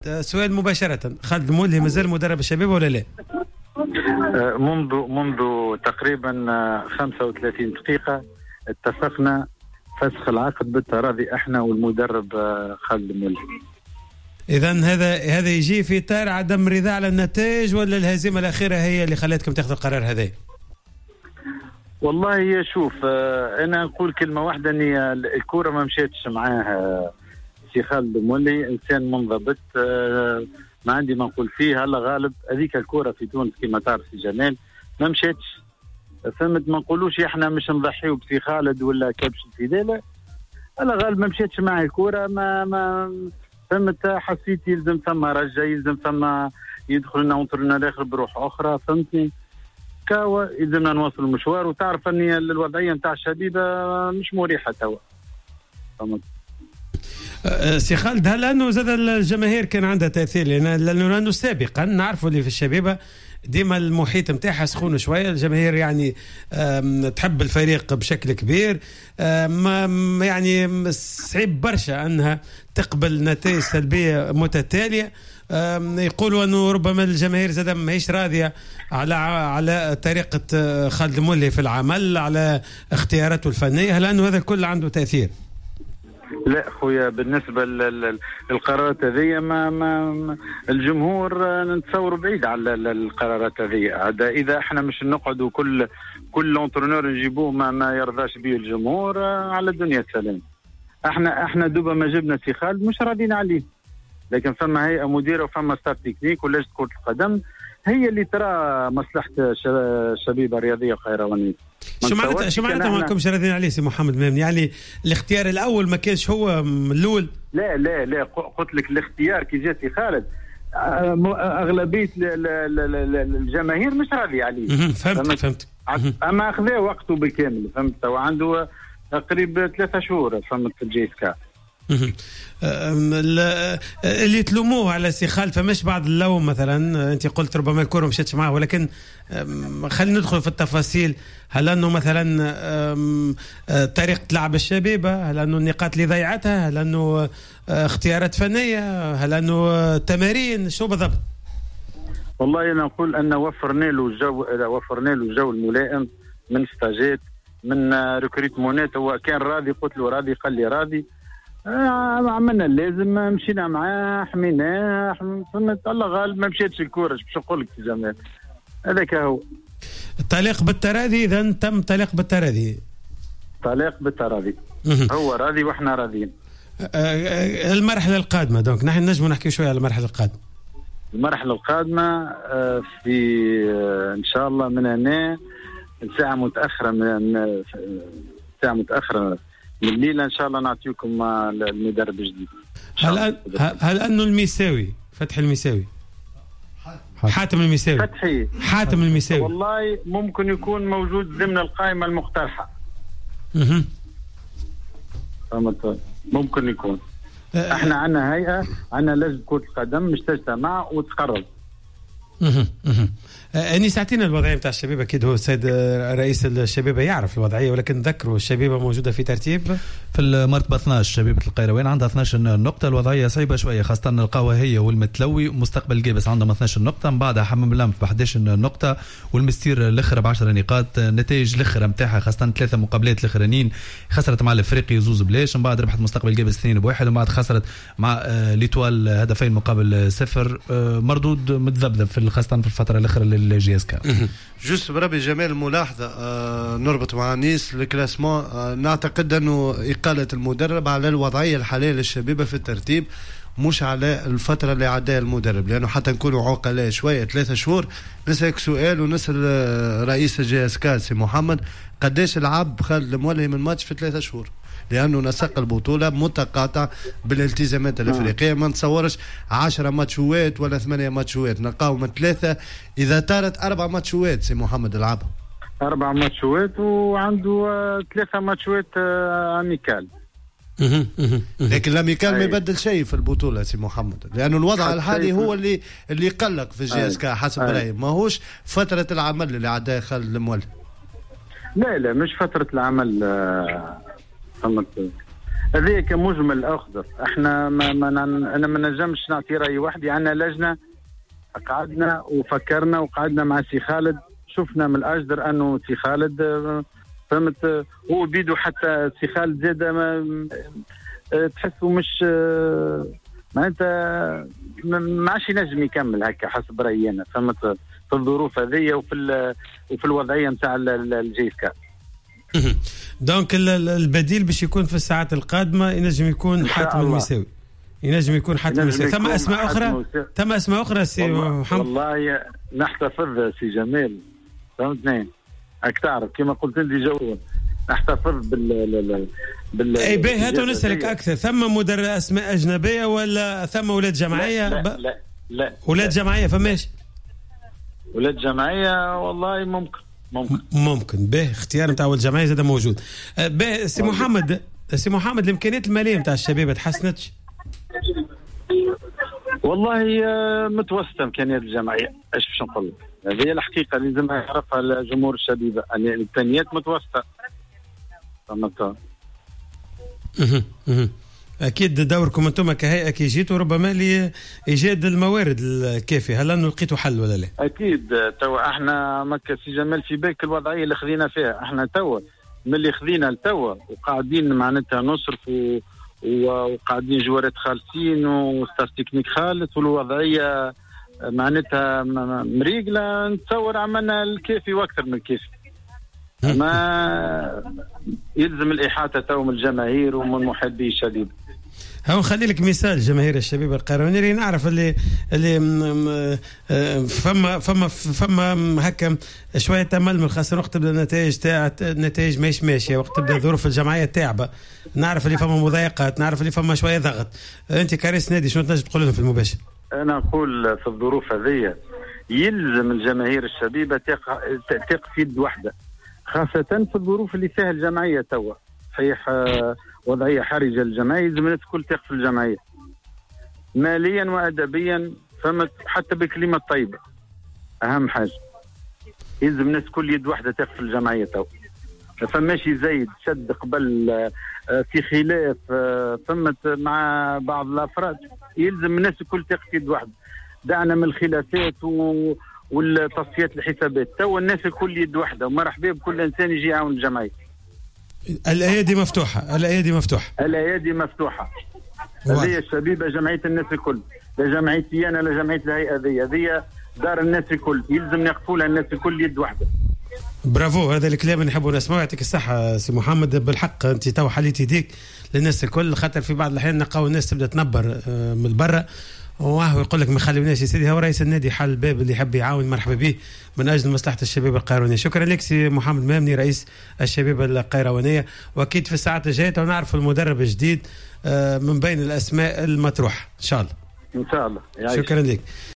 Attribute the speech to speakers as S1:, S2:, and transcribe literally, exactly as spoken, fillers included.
S1: سؤال مباشرة، خالد المولهي مازال مدرب الشباب ولا لا؟
S2: منذ منذ تقريبا خمسة وثلاثين دقيقة اتفقنا فسخ العقد بالتراضي احنا والمدرب خالد المولهي.
S1: إذا هذا هذا يجي في إطار عدم رضا على النتائج ولا الهزيمة الأخيرة هي اللي خلتكم تاخذوا القرار هذا؟
S2: والله شوف أنا نقول كلمة واحدة، أن الكورة ما مشيتش معاه سي خالد المولهي، إنسان منضبط ما عندي ما نقول فيه. هلا غالب هذيك الكورة في تونس كما تعرف سي جمال ما مشيتش، فهمت؟ ما نقولوش احنا مش نضحيو بسي خالد ولا كبش الفدالة، هلا غالب ما مشيتش معاه الكورة، ما ما فهمت؟ حسيت يلزم ثم رجع، يلزم ثم يدخل لنا ونطرنا الاخر بروح اخرى، فهمتني؟ كاوا يلزمنا نواصل المشوار، وتعرف اني الوضعيه نتاع الشبيبه مش مريحه توا، فهمت؟
S1: سي خالد، هل انه زاد الجماهير كان عندها تاثير؟ لان لانه سابقا نعرفوا اللي في الشبيبه ديما المحيط نتاعها سخون شويه، الجماهير يعني تحب الفريق بشكل كبير، ما يعني صعيب برشا انها تقبل نتائج سلبيه متتاليه. يقولوا انه ربما الجماهير زاد ماهيش راضيه على على طريقه خالد المولهي في العمل، على اختياراته الفنيه، هل انه هذا الكل عنده تاثير؟
S2: لا خويا، بالنسبه للقرارات هذه ما, ما الجمهور نتصور بعيد على القرارات هذه. هذا اذا احنا مش نقعدوا كل كل انترونور نجيبوه ما, ما يرضاش به الجمهور، على الدنيا السلام. احنا احنا دوبا ما جبنا سي خالد مش راضيين عليه، لكن فما هيئه مديره وفما ستاف تكنيك ولجنه كره القدم هي اللي ترى مصلحه الشبيبه الرياضيه الخيروانيه.
S1: شو معناتها شو معناتها ما كنتش راضيين عليه سي محمد مامن؟ يعني الاختيار الاول ما كانش هو من الاول؟
S2: لا لا لا، قلت لك الاختيار كي جاتي خالد اغلبيه الجماهير مش راضيه عليه.
S1: فهمت فهمت.
S2: اما اخذ وقته بالكامل، فهمت؟ وعنده قريب ثلاثة شهور فهمت في الجي اس كا.
S1: اللي تلوموه على سي خالد فمش بعض اللوم، مثلا انت قلت ربما الكره مشيتش معه، ولكن خلينا ندخل في التفاصيل. هل انه مثلا طريقه لعب الشبيبه، هل انه النقاط اللي ضيعتها، هل انه اختيارات فنيه، هل انه تمارين، شو بالضبط؟
S2: والله انا نقول ان وفرنا له الجو، وفرنا له الجو الملائم من ستاجات من ريكروتمونات. هو كان راضي، قلت له راضي، قال لي راضي، آه عملنا اللازم، مشينا معاه، حميناه، فهمت؟ الله غالب ما مشيتش الكوره، باش نقول لك يا جماعه هذاك هو.
S1: الطلاق بالتراضي، اذا تم طلاق بالتراضي.
S2: طلاق بالتراضي، هو راضي واحنا راضيين.
S1: المرحله القادمه دونك نحن نجم نحكي شويه على المرحله القادمه.
S2: المرحله القادمه في ان شاء الله من هنا ساعه متاخره، من ساعه متاخره من الليله ان شاء الله نعطيكم المدرب الجديد.
S1: هل أن هل انه الميساوي فتحي الميساوي حاتم الميساوي
S2: فتحي
S1: حاتم الميساوي
S2: والله ممكن يكون موجود ضمن القائمه المقترحه.
S1: اها
S2: فهمت؟ ممكن يكون. أه احنا عندنا هيئه، عندنا لجنه كره القدم مش تجتمع وتقرر.
S1: اها اها اني ساعتين الوضعيه نتاع الشبيبه، اكيد هو السيد رئيس الشبيبه يعرف الوضعيه، ولكن نذكروا الشبيبه موجوده في ترتيب
S3: في المرتبه اثناش، شبيبه القيروان عندها اثناش نقطه، الوضعيه صعبه شويه، خاصه القهوه هي والمتلوي ومستقبل جيبس عندهم اثناش نقطه، من بعدها حمام اللمف ب احد عشر نقطه، والمستير الاخر ب عشر نقاط. نتائج الاخر نتاعها خاصه ثلاثه مقابلات الاخرانيين خسرت مع الافريقي زوز بلاش، من بعد ربحت مستقبل جيبس اثنين بواحد، ومن بعد خسرت مع ليتوال هدفين مقابل صفر، مردود متذبذب في خاصه في الفتره الاخيره للجي اس كا.
S4: جوست بربي جمال ملاحظه آه نربط مع نيس الكلاسمون، آه نعتقد انه اقاله المدرب على الوضعيه الحاليه للشبيبه في الترتيب، مش على الفتره اللي عداها المدرب، لانه حتى نكونوا عقلاء شويه ثلاثة شهور. نسالك سؤال ونسال رئيس الجي اس كا سي محمد، قداش لعب خالد المولهي من ماتش في ثلاثة شهور؟ لانه نسق البطوله متقاطع بالالتزامات الافريقيه، ما نتصورش عشرة ماتشوات ولا ثمانية ماتشوات، نلقاو من ثلاثه اذا طارت اربع ماتشوات سي محمد لعبها.
S2: اربع ماتشوات وعنده ثلاثه ماتشوات اميكال.
S4: لكن الاميكال ما يبدل شيء في البطوله سي محمد، لانه الوضع الحالي هو اللي اللي يقلق في الجي اس كا حسب رايي، ماهوش فتره العمل اللي عداها خالد المولهي.
S2: لا لا مش فتره العمل، فهمت؟ هذه كمجمل اخضر. احنا ما, ما انا ما نجمش نعطي راي وحدي. عندنا لجنه قعدنا وفكرنا وقعدنا مع سي خالد، شفنا من الاجدر انه سي خالد فهمت هو بيدو، حتى سي خالد زاد ما تحسه مش معناتها ما عادش ينجم يكمل هكا حسب رايي انا، فهمت، في الظروف هذه وفي وفي الوضعيه نتاع الجيسكا.
S1: دونك البديل باش يكون في الساعات القادمه ينجم يكون حاتم المساوي، ينجم يكون حاتم المساوي. ثم اسماء اخرى، ثم اسماء اخرى سي محمد.
S2: والله نحتفظ سي جمال، فهمتني، راك تعرف كما قلت لي جو نحتفظ بال بال
S1: اي باهي. هاتوا نسالك اكثر، ثم مدرب اسماء اجنبيه ولا ثم ولاد جمعيه؟
S2: لا لا, لا, لا
S1: ولاد جمعيه فماش؟
S2: ولاد جمعيه والله ممكن ممكن
S1: ممكن به اختيار نتاع الجمعيه زاد موجود. به سي محمد، سي محمد الامكانيات الماليه نتاع الشباب تحسنتش؟
S2: والله متوسطه امكانيات الجمعيه، ايش باش نقول لك، هذه هي الحقيقه اللي لازم يعرفها الجمهور الشبيبه، يعني الامكانيات متوسطه. فهمت؟
S1: اكيد دوركم انتم كهيئه كي جيتوا ربما لايجاد الموارد الكافيه، هل انه لقيتوا حل ولا لا؟
S2: اكيد. توا احنا مكة سي جمال في بالك الوضعيه اللي خذينا فيها، احنا توا من اللي خذينا لتوا وقاعدين معناتها نصرفوا وقاعدين جوارات خالصين وستاف تكنيك خالص والوضعيه معناتها مريقله، نتصور عملنا الكافي واكثر من الكافي. ما يلزم الإحاطة تو من الجماهير ومن محبي الشبيبة.
S1: هو نخلي لك مثال جماهير الشبيبة القيروانية اللي نعرف اللي اللي فما فما فما هكا شوية تململ، خاصة وقت تبدا النتائج تاع النتائج ماهيش ماشية، وقت تبدا الظروف الجمعية تعبة، نعرف اللي فما مضايقات، نعرف اللي فما شوية ضغط. أنت كرئيس نادي شنو تنجم تقول لهم في المباشر؟
S2: أنا أقول في الظروف هذه يلزم الجماهير الشبيبة تقف في يد واحدة، خاصة في الظروف اللي فيها الجمعية توا، صحيح وضعية حرجة للجمعية، يلزم الناس الكل تقف في الجمعية ماليا وأدبيا، فهمت، حتى بالكلمة الطيبة أهم حاجة. يلزم الناس كل يد واحدة تقف في الجمعية توا، ما فماش زايد شد قبل في خلاف فهمت مع بعض الأفراد، يلزم الناس الكل تقف في يد واحدة. دعنا من الخلافات و والتصفيات الحسابات، تو الناس الكل يد واحده ومرحبا بكل انسان يجي يعاون الجمعيه.
S1: الايادي مفتوحه، الايادي مفتوحه،
S2: الايادي مفتوحه. هذه الشبيبه جمعيه الناس الكل، لا جمعيتي انا لا جمعيه الهيئه، هذه هذه دار الناس الكل، يلزم يقفوا لها الناس الكل يد واحده. برافو، هذا الكلام اللي نحبوا نسمعه. يعطيك الصحه سي محمد، بالحق انت تو حليت يديك للناس الكل، خاطر في بعض الاحيان نلقاو الناس تبدا تنبر من برا وهو يقول لك ما خليوناش يا سيدي، هو رئيس النادي حل الباب اللي يحب يعاون مرحبا به من اجل مصلحه الشباب القيروانيه. شكرا لك سي محمد مامني رئيس الشباب القيروانيه، واكيد في الساعات الجايه ونعرف المدرب الجديد من بين الاسماء المطروحه ان شاء الله. ان شاء الله.
S1: شكرا لك.